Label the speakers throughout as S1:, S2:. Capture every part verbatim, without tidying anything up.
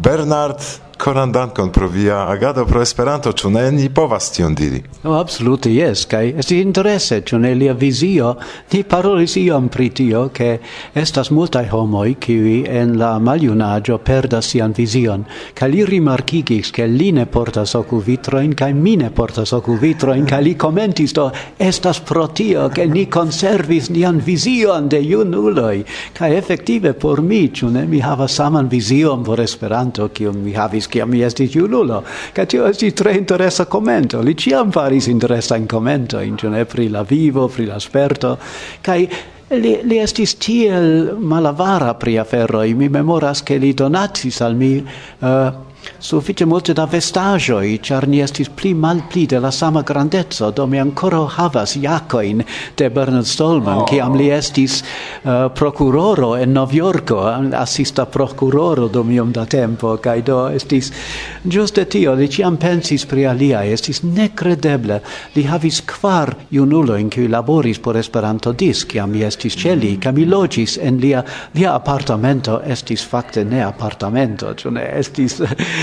S1: Bernard, koran dankon pro via agado pro Esperanto, ĉu ne ni povas tion diri?
S2: Oh, absolute, yes, kaj estis interese, ĉu ne lia vizio, ni parolis iom pri tio, ke estas multaj homoj, kiuj en la maljunaĝo perdas sian vizion, kaj li rimarkigis, ke li ne portas okulvitrojn, kaj mi ne portas okulvitrojn, kaj li komentis, do estas pro tio, ke ni konservis nian vizion de junuloj, kaj efektive por mi, ĉu ne, mi havas saman vizion por Esperanto, kiun mi havis kiam mi estis junulo, kaj tio estis tre interesa komento. Li ĉiam faris interesajn komentojn, ĉu ne, pri la vivo, pri la sperto, kaj li, li estis tiel malavara pri aferoj. Mi memoras, ke li donacis al mi uh, suffice multe da vestaĵoj, ĉar ni estis pli malpli de la sama grandeco, do mi ankoraŭ havas jakojn de Bernard Stallman, oh. kiam li estis uh, prokuroro en Novjorko, asista prokuroro dum iom da tempo, kaj do estis ĝuste tio, li ĉiam pensis pri aliaj, estis nekredeble. Li havis kvar junulojn, kiuj laboris por Esperanto-Disk, kiam mi estis ĉe li, kaj mi loĝis en lia, lia apartamento, estis fakte ne apartamento, ĉu ne estis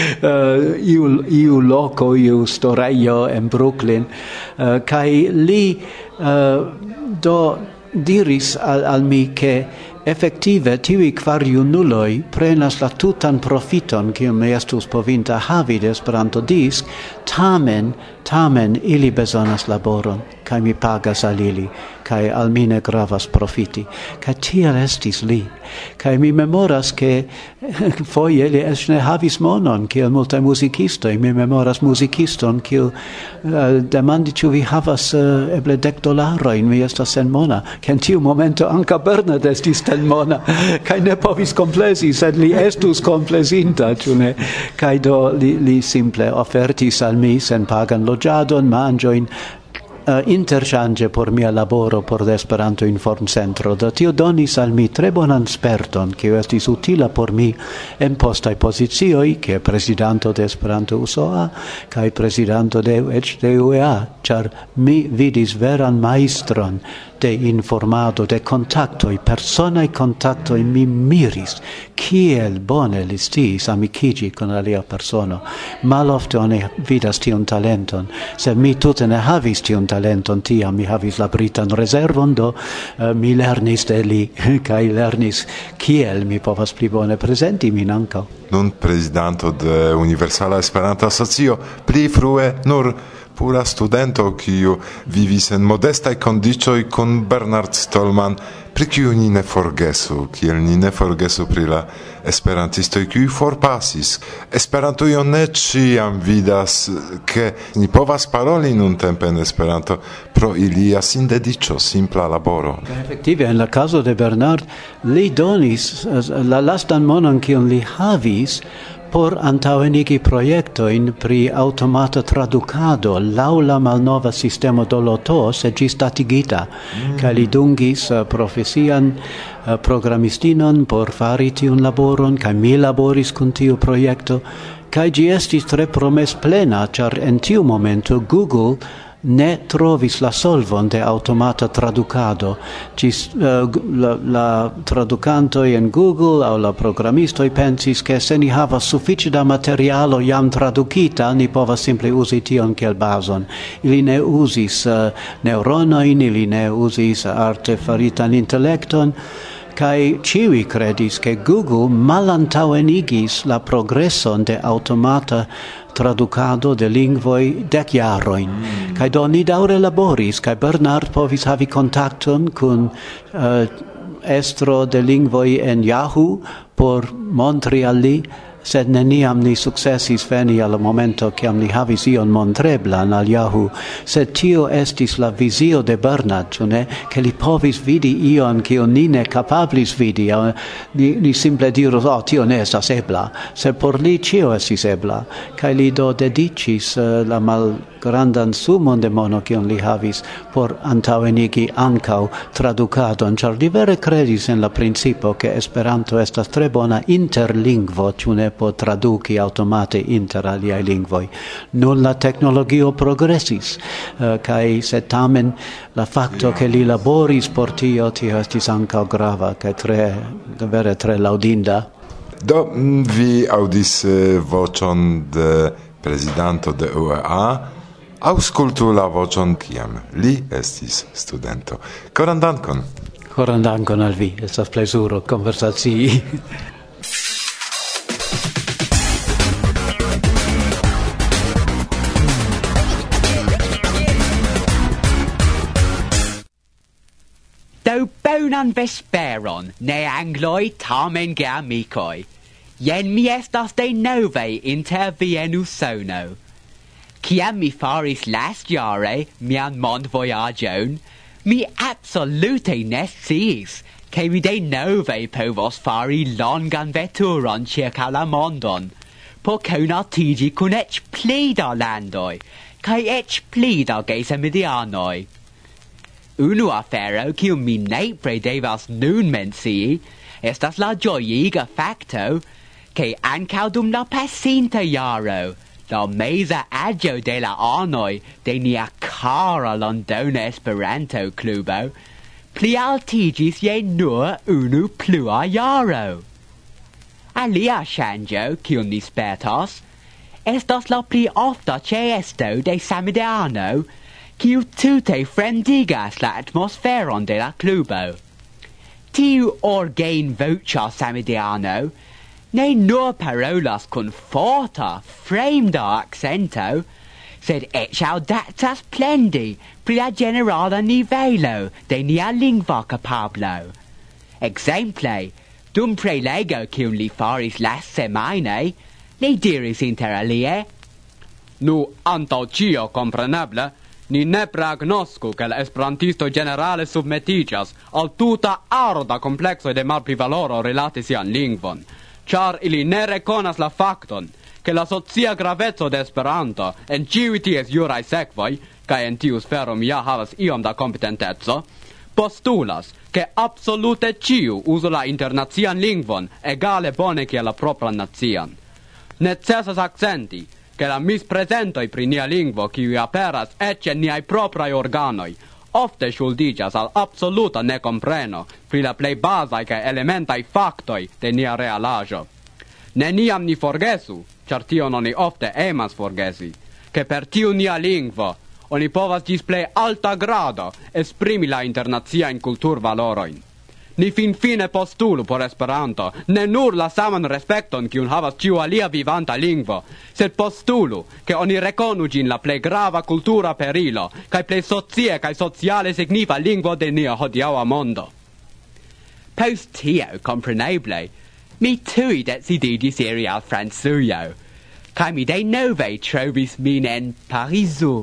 S2: Uh, iu, iu loco, iu storeio en Brooklyn, uh, kai li uh, do diris al, al mi che effettive tivi kvar junuloj prenas la tutan profiton kiun mi estus povinta havi de Esperanto-Disk, tamen, tamen ili bezonas laboron, kaj mi pagas al ili, kaj al mi ne gravas profiti. Kaj tiel estis li. Kaj mi memoras ke foje li eĉ ne havis monon, kiel multaj muzikistoj. Mi memoras muzikiston, kiu uh, demandi ĉu vi havas uh, eble dek dolarojn, mi estas senmona. Kaj en tiu momento ankaŭ Bernard estis senmona, kaj ne povis komplezi, sed li estus komplezinta, ĉu ne? Kaj do li, li simple ofertis al mi senpagan loĝadon, manĝojn, Uh, interchange por mia laboro por de Esperanto Informcentro. Do tio donis al mi tre bonan sperton, kiu estis utila por mi en postaj pozicioj, kiel presidanto de Esperanto U S O A kaj presidanto de eĉ de U E A, ĉar mi vidis veran majstron de informado, de kontaktoj, personaj kontaktoj. Mi miris kiel bone li sciis amikiĝi kun alia persono. Malofte oni vidas tiun talenton, sed mi tute ne havis tiun talenton tiam, mi havis la britan rezervon, do uh, mi lernis de li, kaj lernis kiel mi povas pli bone prezenti min ankaŭ.
S1: Nun prezidanto de Universala Esperanta Asocio, pli frue nur pura studento, kiu vivis en modestaj kondiĉoj kun Bernard Stallman, pri kiu ni ne forgesu, kiel ni ne forgesu pri la esperantistoj, kiuj forpasis. Esperantujo ne ĉiam vidas, ke ni povas paroli nuntempe en Esperanto pro ilia sindediĉo, simpla laboro.
S2: Efektive, en la caso de Bernard, li donis la lastan monon kiun li havis por antaŭenigi projektojn pri automata tradukado laŭ la malnova sistemo Doloto, sed ĝi statigita, mm. kaj li dungis uh, profesian uh, programistinon por fari tiun laboron, kaj mi laboris kun tiu projekto, kaj ĝi estis tre promesplena, ĉar en tiu momento Google ne trovis la solvon de automata traducado. Cis, uh, la, la tradukantoj en Google aŭ la programistoj pensis, ke se ni havas sufiĉe da materialo jam tradukita, ni povas simple uzi tion kiel bazon. Ili ne uzis uh, neuronojn, ili ne uzis artefaritan intelekton, kai ciui credis che Google malantaŭenigis la progreson de automata traducado de lingvoi dec jaroin. Mm. Kai do ni daure laboris, kai Bernard povis havi kontakton kun uh, estro de lingvoi en Yahoo por montri al li, sed neniam ni successis veni al momento kiam ni havis ion montreblan al Yahoo, sed tio estis la vizio de Bernard, ĉu ne, ke li povis vidi ion kion ni ne kapablis vidi, ni, ni simple dirus, oh, tio ne estas ebla, sed por li ĉio estis ebla, kaj li do dediĉis uh, la malgrandan sumon de mono kion li havis por antaŭenigi ankaŭ tradukadon, ĉar li vere kredis en la principo ke Esperanto estas tre bona interlingvo, ĉu ne, po traduki automate inter aliaj lingvoj. Nun la teknologio progresis, uh, kaj se tamen la fakto ke li laboris por tio, tio estis ankaŭ grava kaj tre vere tre laŭdinda.
S1: Do mm, vi audis eh, vocion de prezidanto de U E A, auskultu la vocion kiam li estis studento. Koran dankon.
S2: Koran dankon al vi, estas plezuro konversacii.
S3: Do bonan vesperon, ne angloi tamen geamicoi. Jen mi estas de nove inter vi en Usono. Ciam mi faris last jare mian mond voyagion, mi absolute ne sciis che mi de nove povos fari longan veturon circa la mondon, por conatigi cun ec pli da landoi, cae ec pli da gesemidianoi. Unu afero kiu mi nepre devas nun mencii estas la gioiga facto che ancau dum la pasinta jaro la meza agio de la anoi de nia cara Londona Esperanto Klubo pli altigis je nur unu plua jaro. Alia ŝanĝo kiun ni spertos estas la pli ofta ĉeesto de samideano kiu tute fremdigas la atmosferon de la klubo. Tiu orgain voĉa samideano ne nur parolas kun forta, fremda accento, sed ec audacas plendi pri la generala nivelo de nia lingva kapablo. Exemple, dum prelego kiun li faris last semaine, li diris inter alie: Nu, antaŭ ĉio kompreneble, ni ne pragnosku che l'esperantisto generale submetigas al tuta aro da complexo de malpli valoro relati sian lingvon, char ili ne reconas la facton che la socia gravezzo de Esperanto en ciui ties juraj sekvoj, kaj en tiu sfero mi ja havas iom da kompetenteco, postulas che absolute ciu uzu la internacian lingvon egale bone kiel la propran nacian. Necesas accenti che la mispresentoi pri nia lingvo kiui aperas ecce niai propriai organoi ofte ŝuldiĝas al absoluta necompreno pri la plej bazaj kaj elementaj faktoj de nia realaĵo. Neniam ni forgesu, ĉar tion oni ofte emas forgesi, ke per tiu nia lingvo oni povas ĝis plej alta grado esprimi la internaciajn kulturvalorojn. Ni fin fine postulu por Esperanto ne nur la saman respekton kiun havas ĉiu alia vivanta lingvo, sed postulu ke oni rekonu ĝin la plej grava kultura perilo kaj plej socie kaj sociale signifa lingvo de nia hodiaŭa mondo. Post tio, kompreneble, mi tuj decidiĝis iri al Francujo, kaj mi denove trovis min en Parizo.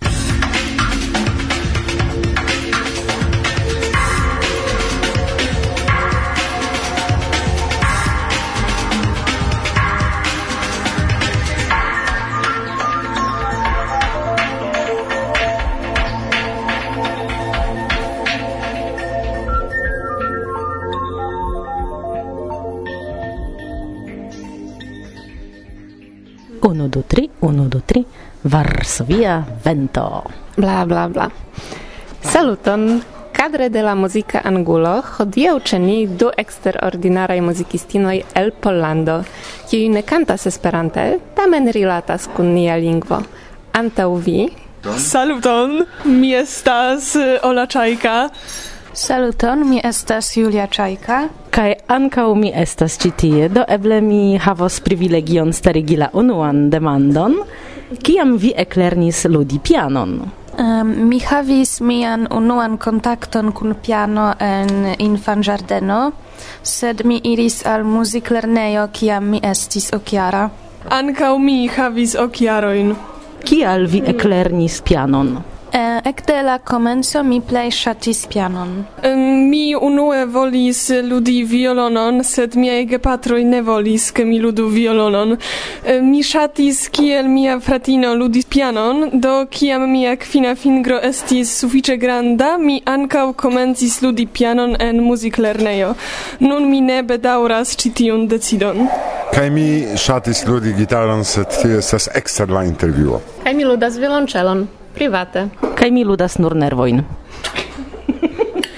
S4: Uno, du, tri, uno, du, tri, Varsovia vento.
S5: Bla, bla, bla. Saluton! Kadre de la muzika angulo, hodiaŭ ĉe ni du eksterordinaraj muzikistinoj el Pollando, kiuj ne kantas Esperante, tamen rilatas kun nia lingvo. Antaŭ vi?
S6: Saluton! Mi estas Ola Czajka.
S7: Saluton, mi estas Julia Czajka.
S4: Kaj ankaŭ mi estas ĉi tie, do eble mi havos privilegion starigi la unuan demandon. Kiam vi eklernis ludi pianon?
S7: Um, mi havis mian unuan kontakton kun piano en infanĝardeno, sed mi iris al muziklernejo kiam mi estis okjara.
S6: Ankaŭ mi havis okjarojn.
S4: Kial vi eklernis pianon?
S7: Eh, ekde la komenco mi plej ŝatis pianon.
S6: Mi unue volis ludi violonon, sed miaj gepatroj ne volis, ke mi ludu violonon. Mi ŝatis, kiel mia fratino ludis pianon, do kiam mia kvina fingro estis sufiĉe granda, mi ankaŭ komencis ludi pianon en muziklernejo. Nun mi ne bedaŭras ĉi tiun decidon.
S1: Kaj mi ŝatis ludi gitaron, sed tio estas ekster la intervjuo.
S5: Kaj mi ludas violonĉelon. Private.
S4: Kaj mi ludas nur nervojn.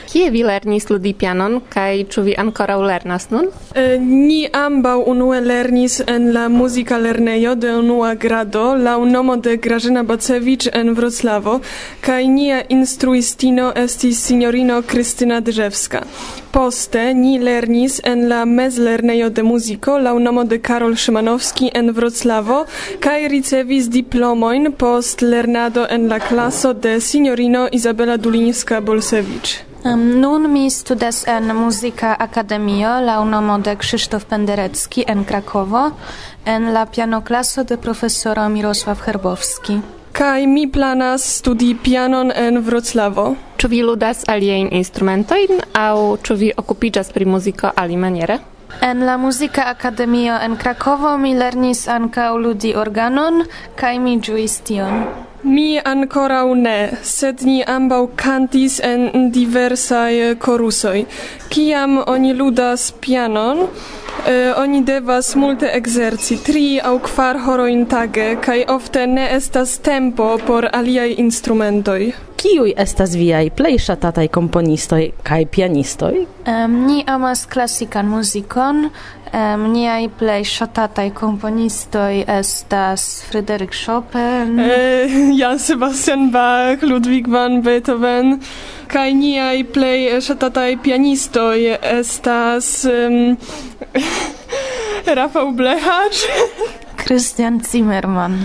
S5: Kie vi lernis ludi pianon, kaj ĉu vi ankoraŭ lernas nun?
S6: Eh, Ni ambaŭ unue lernis en la muzika lernejo de unua grado laŭ nomo de Grażyna Bacewicz en Wrocławo, kaj nia instruistino estis sinjorino Krystyna Drzewska. Poste ni lernis en la mezlernejo de muziko laŭ nomo de Karol Szymanowski en Wrocławo kaj ricevis diplomojn post lernado en la klaso de sinjorino Izabela Dulińska-Bolsewicz.
S7: Um, nun mi studas en Muzika Akademio laŭ nomo de Krzysztof Penderecki en Krakowo en la pianoklaso de profesoro Mirosław Herbowski.
S6: Kaj mi planas studi pianon en Wrocławo.
S5: Ĉu vi ludas aliajn instrumentojn aŭ ĉu vi okupiĝas pri muziko alimaniere?
S7: En la Muzika Akademio en Krakowo mi lernis ankaŭ ludi organon kaj mi ĝuis tion.
S6: Mi ankoraŭ ne, sed ni ambaŭ kantis en diversaj korusoj. Kiam oni ludas pianon, eh, oni devas multe ekzerci, tri aŭ kvar horojn tage, kaj ofte ne estas tempo por aliaj instrumentoj.
S4: Kiuj estas viaj plej ŝatataj komponistoj kaj pianistoj?
S7: Um, ni amas klasikan muzikon. Um, niaj plej ŝatataj komponistoj estas Fryderyk Chopin,
S6: Eh, Jan Sebastian Bach, Ludwig van Beethoven, kaj niaj plej ŝatataj pianistoj estas um, Rafał Blechacz.
S7: Christian Zimmermann.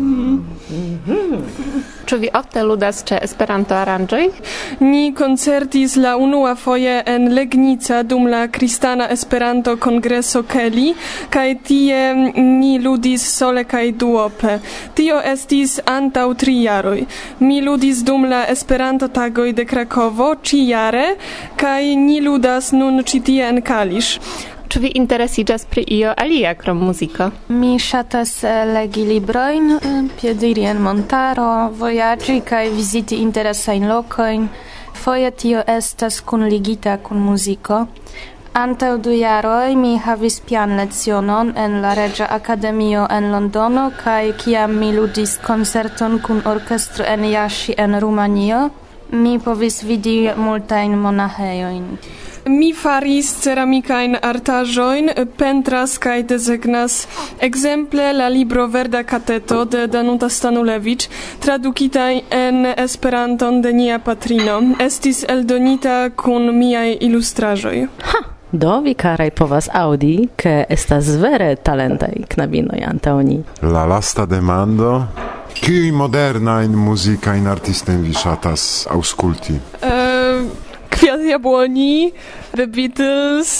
S5: Ĉu vi ofte ludas ĉe Esperanto-aranĝoj?
S6: Ni koncertis la unua foje en Legnica dum la Kristana Esperanto-kongreso Kelly, kaj tie ni ludis sole kaj duope. Tio estis antaŭ tri jaroj. Mi ludis dum la Esperanto-tagoj de Krakowo ĉijare, kaj ni ludas nun ĉi tie en Kalisz.
S5: Ĉu vi interesiĝas pri io alia krom muziko?
S7: Mi ŝatas eh, legi librojn, eh, piediri en montaro, vojaĝi kaj viziti interesajn lokojn. Foje tio estas kunligita kun muziko. Antaŭ du jaroj mi havis pianlecionon en la Reĝa Akademio en Londono kaj kiam mi ludis koncerton kun orkestro en Iași en Rumanio, mi povis vidi multajn monaĥejojn.
S6: Mi faris ceramikajn artaĵojn, pentras kaj desegnas. Ekzemple la libro Verda Kateto de Danuta Stanulewicz, tradukita en Esperanton de nia patrino, estis eldonita kun miaj ilustraĵoj.
S4: Ha! Do vi karaj povas aŭdi, ke estas vere talentaj knabinoj antaŭ ni.
S1: La lasta demando. Kiuj modernajn muzikajn artistojn vi ŝatas aŭskulti?
S6: Uh, Kwiat Jabłoni, The Beatles,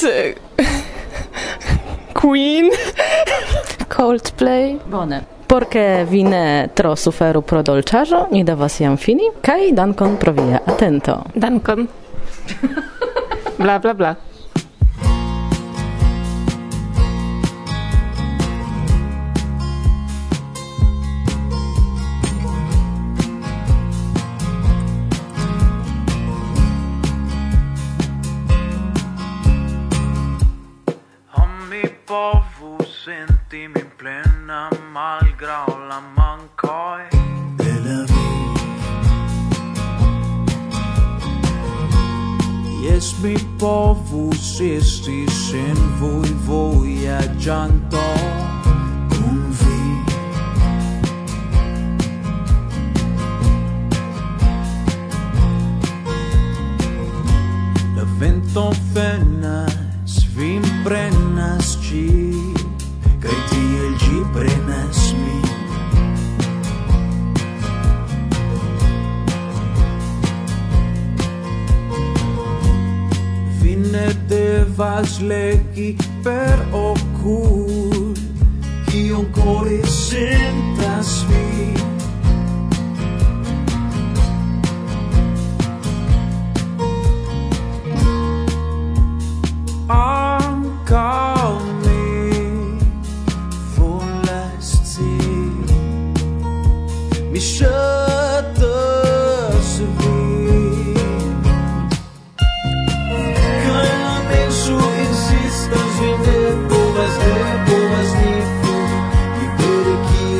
S6: Queen,
S7: Coldplay.
S4: Bone. Por ke vi ne tro suferu pro dolĉaĵo, ni devas jam fini, kaj dankon pro via atento.
S5: Dankon. Bla bla bla.
S8: Povus senti min plena malgraŭ la mankoj de la vivo. Jes, mi povus esti senvuj vojaĝanto kun vi. La vento venas, vin prenas ci, kaj tiel ĝi prenas min. Vi ne devas legi per okul, kion kore sentas vi. Ankaŭ mi volas scii, mi ŝatas vin. Kaj la menso insistas, vi ne povas, ne povas ni flugi libere kiel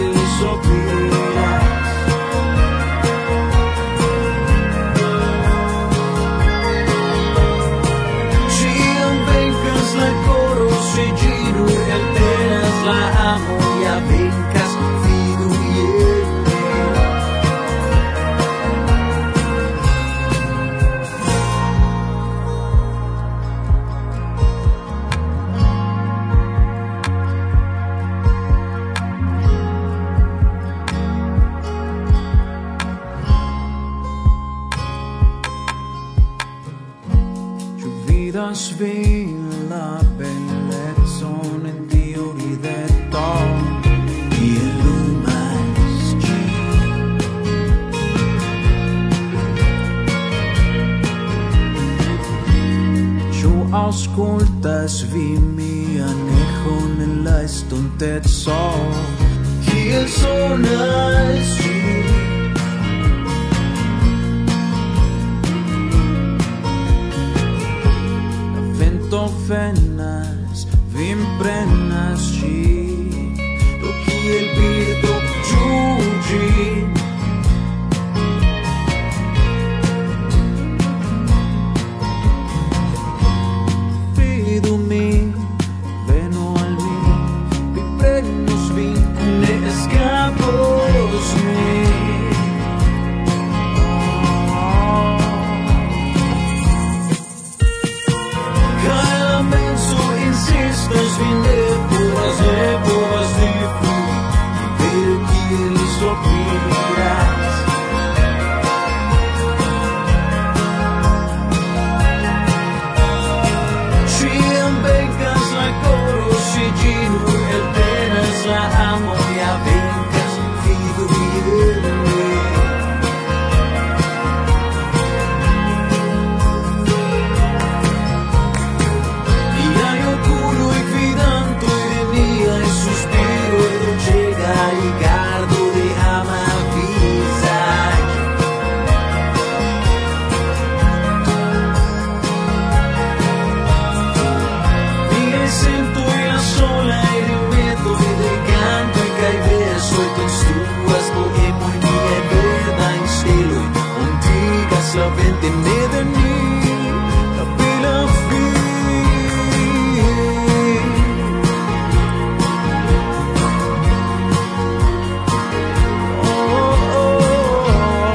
S8: Trovas vi la bellezon en tiu rideto, kiel lumas ĝi. Ĉu aŭskultas vi mian eĥon en la estonteco, kiel sonas ĝi? Vento venas, vin prenas ĝi, do kiel birdo ĝuu ĝi. Fidu min, venu al mi, vi prenos vin, ne eskapos mi. Insistas vi ne povas, ne povas diflui, vero kiel sopiras. Ĉiam venkas la koro, se ĝi nur eltenas la amo, ja venkas, fidu min. Solamente ne de mí, la pila fin. Oh, oh, oh.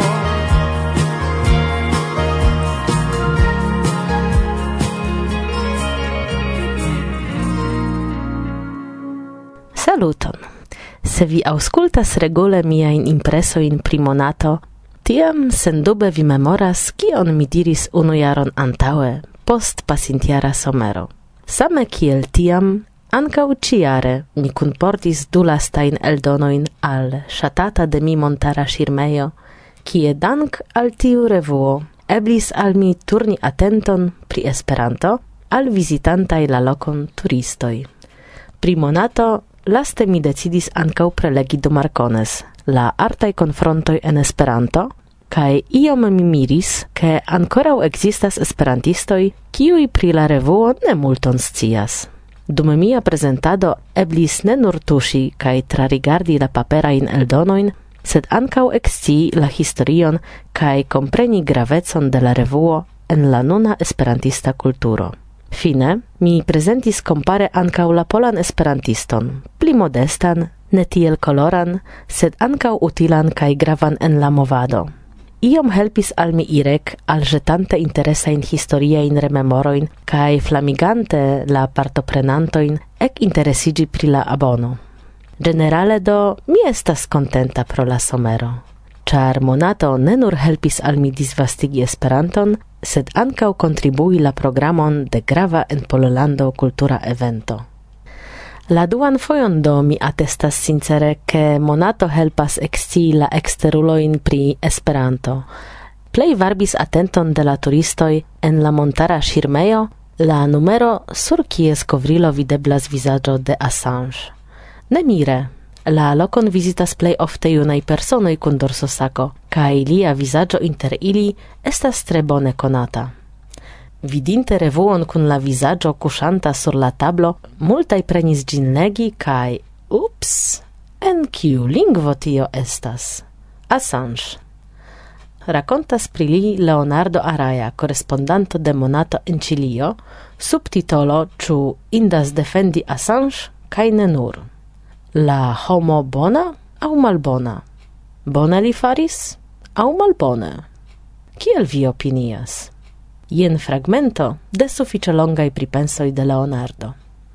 S4: Saluton! Se vi auskultas regule miajn impresojn pri monato, tiam sendube vi memoras, kion mi diris unu jaron antaŭe, post pasintiara somero. Same kiel tiam, ankaŭ ĉiare mi kunportis du lastajn eldonojn al ŝatata de mi montara ŝirmejo, kie dank al tiu revuo eblis al mi turni atenton pri Esperanto al vizitantaj la lokon turistoj. Pri monato laste mi decidis ankaŭ prelegi du Marcones, la artaj konfrontoj en Esperanto, kaj iom mi miris, ke ankoraŭ ekzistas esperantistoj, kiuj pri la revuo ne multon scias. Dum mia prezentado eblis ne nur tuŝi kaj trarigardi la paperajn eldonojn, sed ankaŭ ekscii la historion kaj kompreni gravecon de la revuo en la nuna esperantista kulturo. Fine, mi prezentis kompare ankaŭ la polan esperantiston, pli modestan, ne tiel koloran, sed ankaŭ utilan kaj gravan en la movado. Iom helpis al mi Irek, alĵetante interesajn historiajn rememorojn kaj flamigante la partoprenantojn ekinteresiĝi pri la abono. Generale do, mi estas kontenta pro la somero, ĉar monato ne nur helpis al mi disvastigi Esperanton, sed ankaŭ kontribui la programon de grava en Pollando kultura evento. La duan fojon do mi atestas sincere, ke monato helpas ekscii la eksterulojn pri Esperanto. Plej varbis atenton de la turistoj en la montara ŝirmejo, la numero sur kies kovrilo videblas vizaĝo de Assange. Ne mire, la lokon vizitas plej ofte junaj personoj kun dorsosako, kaj lia vizaĝo inter ili estas tre bone konata. Vidinte revuon kun la vizaĝo kuŝanta sur la tablo, multaj prenis ĝin legi kaj ups, en kiu lingvo tio estas? Assange. Rakontas pri li Leonardo Araya, korespondanto de Monato en Ĉilio, subtitolo ĉu indas defendi Assange kaj ne nur. La homo bona aŭ malbona? Bone li faris aŭ malbone? Kiel vi opinias? Jen fragmento de sufiĉe longaj pripensoj de Leonardo.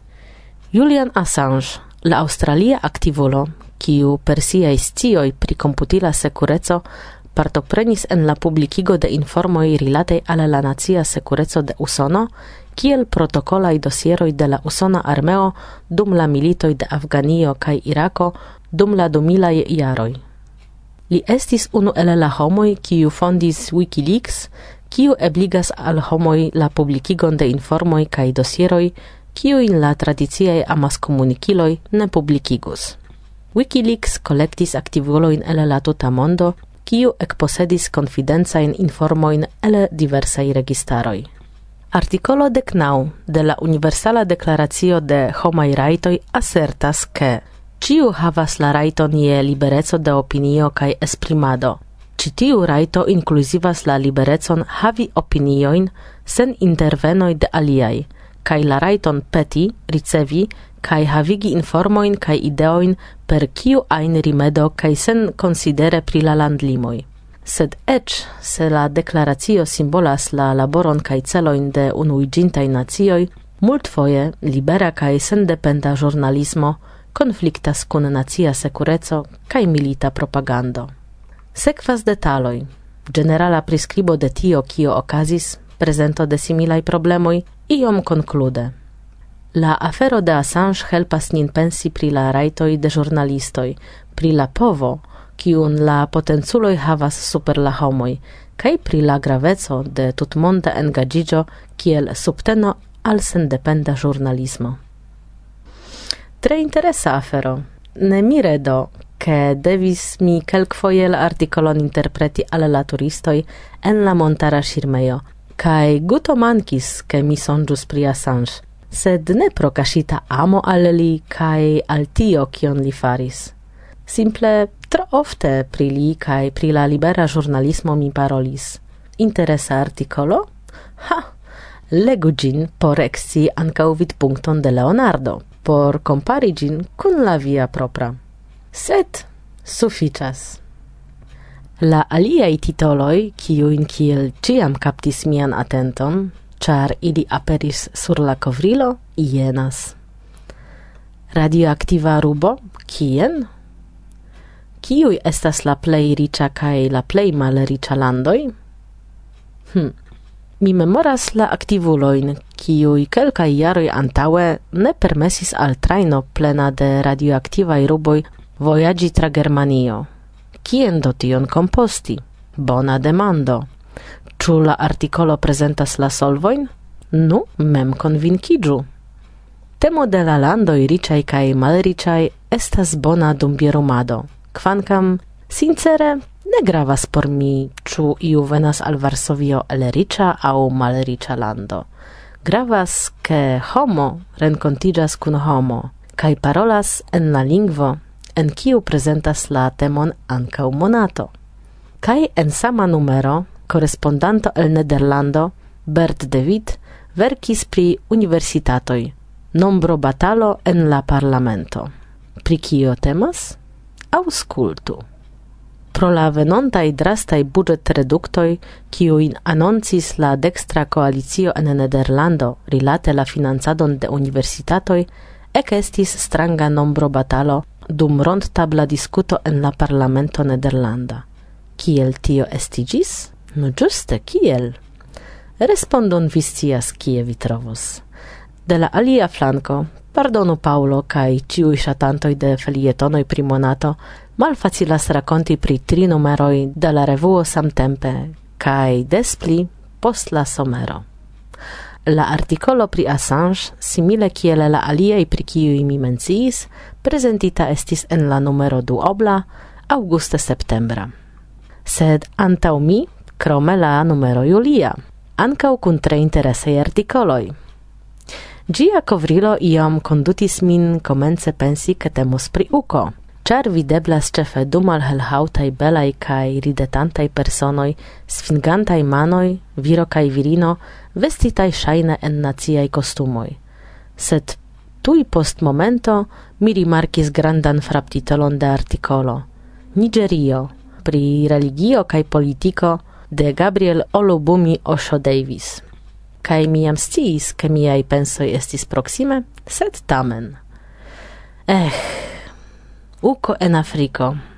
S4: Julian Assange, la aŭstralia aktivulo, kiu per siaj scioj pri komputila sekureco partoprenis en la publikigo de informoj rilatej al la nacia sekureco de Usono, kiel protokolaj dosieroj de la usona armeo dum la militoj de Afganio kaj Irako dum la dumilaj jaroj. Li estis unu el la homoj, kiu fondis WikiLeaks, kiu ebligas al homoj la publikigon de informoj kaj dosieroj, kiujn la tradiciaj amaskomunikiloj ne publikigus. WikiLeaks kolektis aktivulojn el la tuta mondo, kiu ekposedis konfidencajn informojn el diversaj registaroj. Artikolo deknaŭ de la Universala Deklaracio de Homaj Rajtoj asertas, ke ciu havas la rajton je libereco de opinio kaj esprimado. Ĉi tiu rajto inkluzivas la liberecon havi opiniojn sen intervenoj de aliaj, kaj la rajton peti, ricevi kaj havigi informojn kaj ideojn per kiu ajn rimedo kaj sen konsidere pri la landlimoj. Sed eĉ se la deklaracio simbolas la laboron kaj celojn de unuiĝintaj nacioj, multfoje libera kaj sendependa ĵurnalismo konfliktas kun nacia sekureco kaj milita propagando. Sekvas detaloj, generala priskribo de tio, kio okazis, prezento de similaj problemoj, iom konklude. La afero de Assange helpas nin pensi pri la rajtoj de ĵurnalistoj, pri la povo, kiun la potenculoj havas super la homoj, kaj pri la graveco de tutmonda engaĝiĝo kiel subteno al sendependa ĵurnalismo. Tre interesa afero. Ne mire do, che devis mi kelkfoje la artikolon interpreti al la turistoj en la montara ŝirmejo, kaj guto mankis, ke mi sonĝus pri Assange, sed ne pro kaŝita amo al li kaj al tio, kion li faris. Simple tro ofte pri li kaj pri la libera ĵurnalismo mi parolis. Interesa artikolo? Ha! Legu ĝin por ekscii ankaŭ vidpunkton de Leonardo, por kompari ĝin kun la via propra. Sed sufiĉas. La aliaj titoloj, kiujn kiel ĉiam kaptis mian atenton, ĉar ili aperis sur la kovrilo, jenas. Radioaktiva rubo, kien? Kiuj estas la plej riĉa kaj la plej malriĉa landoj? Hm. Mi memoras la aktivulojn, kiuj kelkaj jaroj antaŭe ne permesis al trajno plena de radioaktivaj ruboj vojaĝi tra Germanio. Kien do tion komposti? Bona demando. Ĉu la artikolo prezentas la solvojn? Nu, mem konvinkiĝu. Temo de la landoj riĉaj kaj malriĉaj estas bona dumbierumado, kvankam sincere ne gravas por mi, ĉu iu venas al Varsovio el riĉa aŭ malriĉa lando. Gravas, ke homo renkontiĝas kun homo kaj parolas en la lingvo, en kiu prezentas la temon ankaŭ Monato. Kaj en sama numero, korespondanto el Nederlando, Bert de Wit, verkis pri universitatoj, nombro batalo en la parlamento. Pri kio temas? Aŭskultu. Pro la venontaj drastaj budĝetreduktoj, kiujn anoncis la dekstra koalicio en Nederlando rilate la financadon de universitatoj, ekestis stranga nombro batalo dum rondtabla diskuto en la parlamento nederlanda. Kiel tio estiĝis? No ĝuste kiel? Respondon vi scias, kie vi trovos. De la alia flanko, pardonu Paulo kaj ĉiuj ŝatantoj de felietonoj pri Monato, malfacilas rakonti pri tri numeroj de la revuo samtempe kaj des pli post la somero. La artikolo pri Assange, simile kiel la aliaj pri kiuj mi menciis, prezentita estis en la numero duobla aŭguste-septembra. Sed antaŭ mi, krome la numero julia, ankaŭ kun tre interesaj artikoloj. Ĝia kovrilo iom kondutis min komence pensi, ke temos pri uko, ĉar videblas ĉefe du malhelhaŭtaj belaj kaj ridetantaj personoj, sfingantaj manoj, viro kaj virino, vestitaj ŝajne en naciaj kostumoj. Sed tuj post momento mi rimarkis grandan fraptitolon de artikolo. Nigerio, pri religio kaj politiko de Gabriel Olubumi Osho Davis. Kaj mi jam sciis, ke miaj pensoj estis proksime, sed tamen. Eh, uko en Afriko.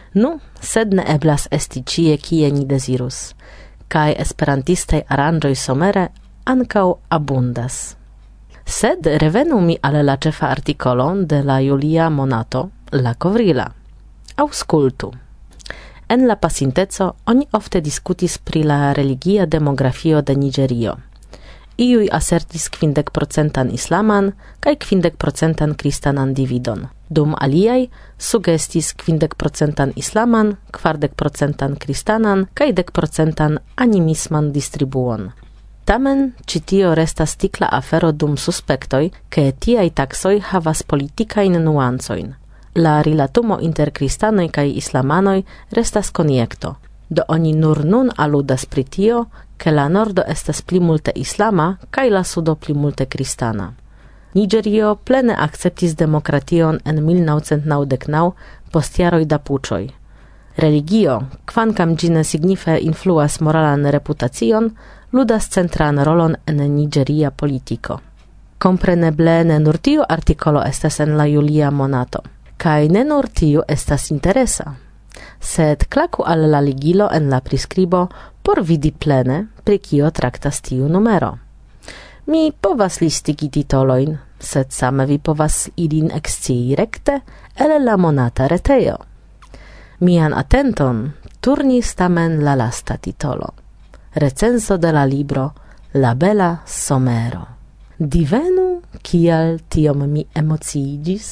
S4: Nu, sed ne eblas esti cie kie ni desirus, kai esperantistei aranjoi somere ancau abundas. Sed revenu mi al la cefa articolon de la Julia Monato, la covrila. Auscultu. En la pasinteco oni ofte discutis pri la religia demografio de Nigerio. Iui assertis kvindek procentan islaman kaj kvindek procentan kristanan dividon. Dum aliaj sugestis kvindek procentan islaman, kvardek procentan kristanan kaj dek procentan animisman distribuon. Tamen, ci tio restas tikla afero dum suspektoj, ke tiaj taksoj havas politikajn nuancoin. La rilatumo inter kristanoj kaj islamanoj restas konjekto. Do oni nur nun aludas pri tio, ke la nordo estas pli multe islama kaj la sudo pli multe kristana. Nigerio plene akceptis demokration en mil naŭcent naŭdek naŭ post jaroj da puĉoj. Religio, kvankam ĝi ne signife influas moralan reputacion, ludas centran rolon en nigeria politiko. Kompreneble ne nur tiu artikolo estas en la Julia Monato, kaj ne nur tiu estas interesa. Sed klaku al la ligilo en la priskribo por vidi plene, pri kio traktas tiu numero. Mi povas listigi titolojn, sed same vi povas ilin ekscii rekte el la Monata retejo. Mian atenton turnis tamen la lasta titolo. Recenso de la libro La bela somero. Divenu kial tiom mi emociigis?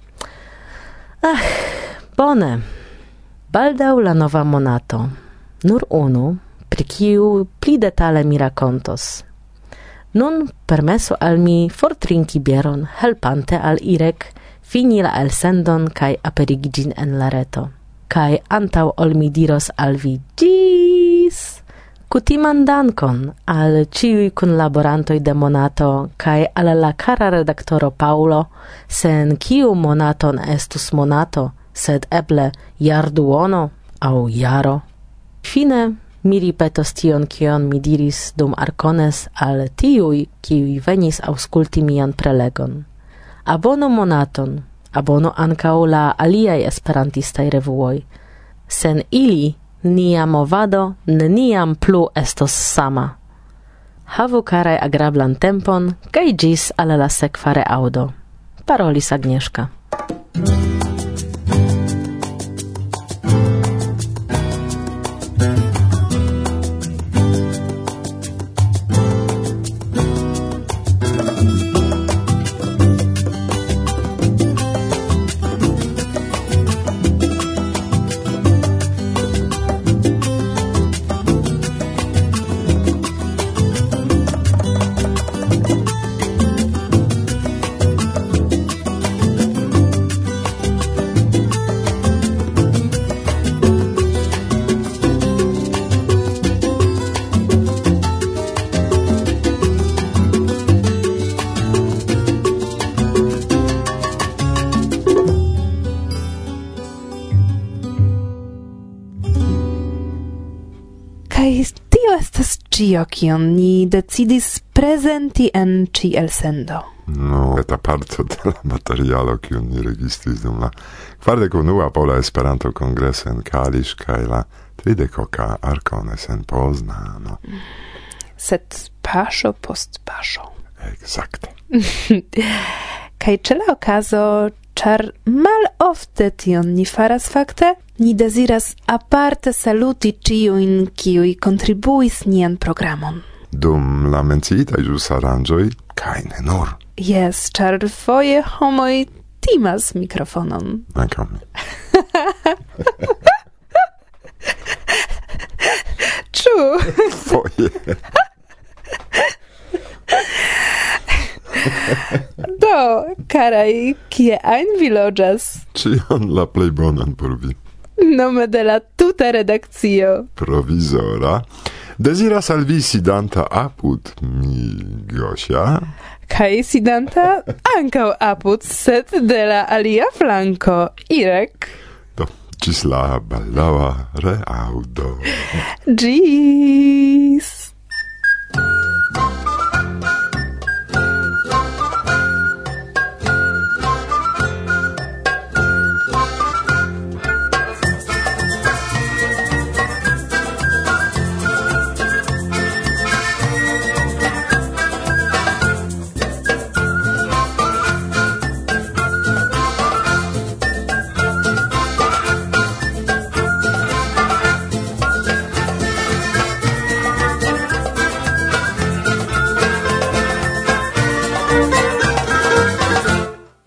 S4: Ach, bone. Baldaŭ la nova monato. Nur unu, pri kiu pli detale mi rakontos. Nun permesu al mi fortrinki bieron, helpante al Irek fini la elsendon kaj aperigi ĝin en la reto. Kaj antaŭ ol mi diros al vi ĝis, kutiman dankon al ĉiuj kunlaborantoj de Monato kaj al la kara redaktoro Paulo, sen kiu Monato ne estus Monato, sed eble jarduono aŭ jaro. Fine mi ripetos tion, kion mi diris dum Arcones al tiuj, kiuj venis aŭskulti mian prelegon. Abonu Monaton, abonu ankaŭ la aliaj esperantistaj revuoj. Sen ili nia movado neniam plu estos sama. Havu karaj agrablan tempon kaj ĝis al la sekva reaŭdo. Parolis Agnieszka.
S9: Cio, kion ni decidis prezenti en ci elsendo?
S1: No, eta parto de la materialo, kion ni registris dum la kvardek unua Pola Esperanto Kongreso en Kalisz kaj la tridekoka Arcones en Poznano.
S9: Sed paŝo post paŝo.
S1: Ekzakte.
S9: Kaj ĉe la okazo, ĉar malofte tion ni faras fakte, ni deziras aparte saluti ĉiujn, kiuj kontribuis nian programon.
S1: Dum la menciitaj ĵus aranĝoj, kaj ne nur.
S9: Jes, ĉar foje homoj timas mikrofonon.
S1: Ankaŭ mi.
S9: Ĉu?
S1: Foje.
S9: Do, karaj, kie ajn vi loĝas?
S1: Ĉion la plej bonan por vi.
S9: Nome de la tuta redakcio.
S1: Provizora. Deziras al vi sidanta apud mi, Gosia?
S9: Kaj sidanta ankaŭ apud, sed de la alia flanko, Irek.
S1: Do, ĝis la baldaŭa reaŭdo.
S9: Ĝis!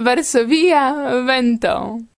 S10: Varsovia vento.